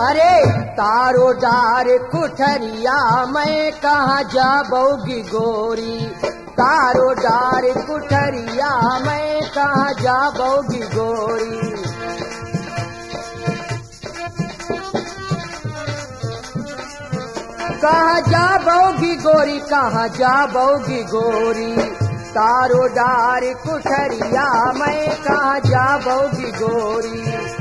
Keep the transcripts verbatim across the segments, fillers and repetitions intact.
अरे तारो डार कुठरिया मैं कहाँ जाबोगी गोरी, तारो डार कुठरिया मैं कहाँ जाबोगी गोरी। कहाँ जाबोगी गोरी, कहाँ जाबोगी गोरी, तारो डार कुठरिया मैं कहाँ जाबोगी गोरी।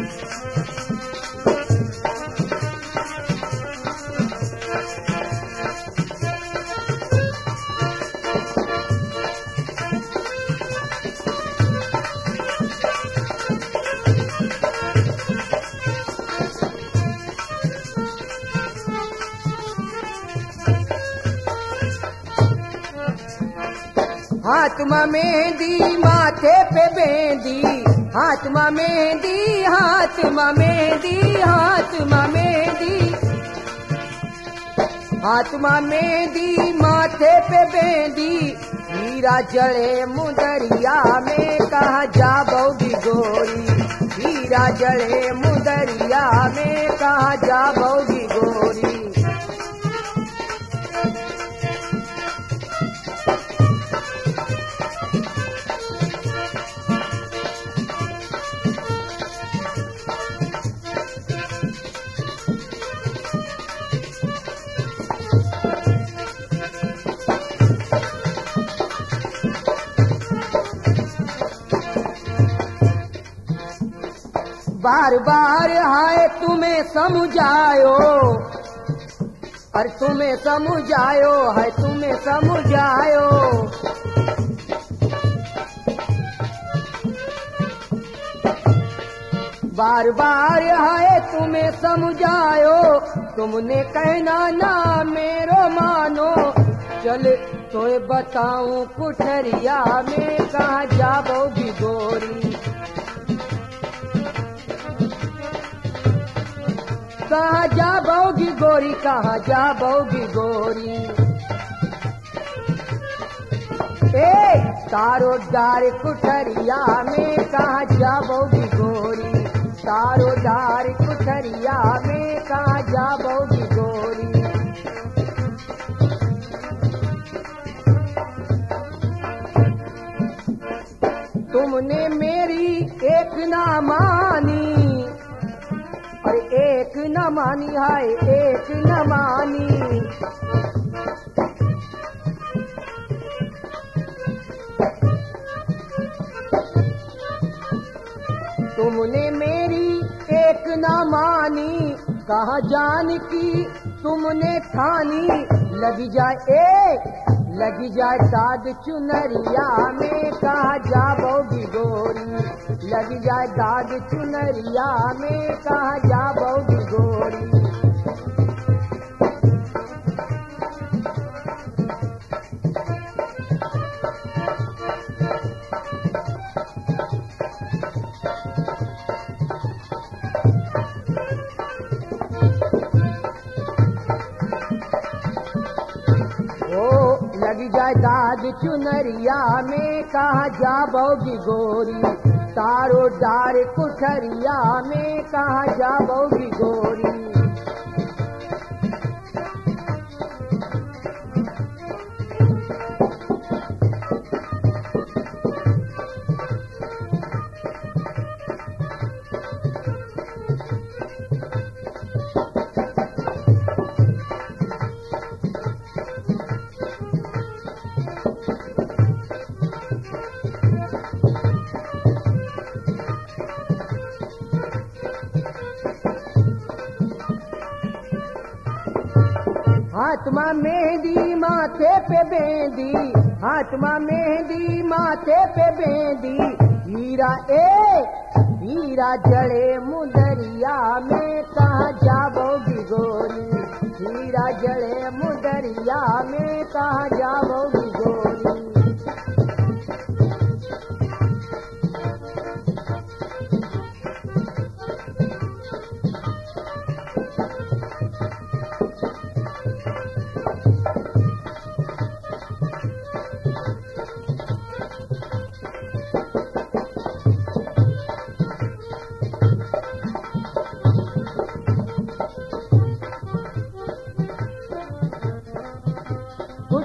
हाथ में मेहंदी माथे पे बेंदी, हाथ में मेहंदी, हाथ में मेहंदी, हाथ में मेहंदी, हाथ में मेहंदी माथे पे बेंदी, हीरा जड़े मुदरिया में कहाँ जाबोगी गोरी, हीरा जड़े मुदरिया में कहाँ जाबोगी गोरी। बार बार हाय तुम्हें समझायो, और तुम्हें समझायो है तुम्हें समझायो। बार बार हाय तुम्हें समझायो, तुमने कहना ना मेरो मानो, चल तो बताऊं कुठरिया में कहाँ जाबोगी गोरी। कहाँ जाबोगी गोरी, कहाँ जाबोगी गोरी। ए तारो डार कुठरिया में कहाँ जाबोगी गोरी, तारो डार कुठरिया में कहाँ जाबोगी गोरी। तुमने मेरी एक ना मानी, और एक न मानी हाय एक न मानी। तुमने मेरी एक न मानी, कहाँ जान की तुमने ठानी, लगी जाए ए लगी जाए दाग चुनरिया में कहाँ जाबोगी गोरी, लगी जाए दाग चुनरिया में कहाँ जाबोगी गोरी। लगी जाए दाग चुनरिया में कहाँ जाबोगी गोरी, तारो डार कुठरिया में कहाँ जाबोगी गोरी। हाथ में मेहंदी माथे पे बेंदी, हाथ में मेहंदी माथे पे बेंदी, हीरा ए हीरा जड़े मुदरिया में कहाँ जाबोगी गोरी, हीरा जड़े मुदरिया में कहाँ जाबोगी गोरी।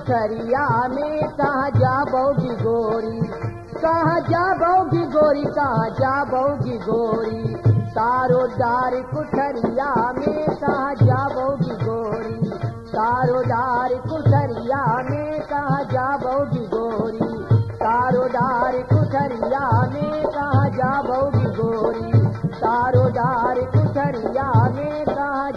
कुठरिया में कहाँ जाबोगी गोरी, कहाँ जाबोगी गोरी, कहाँ जाबोगी गोरी, तारो डार कुठरिया में कहाँ जाबोगी गोरी, तारो डार कुठरिया में कहाँ जाबोगी गोरी, तारो डार कुठरिया में कहाँ जाबोगी गोरी, तारो डार कुठरिया में कहाँ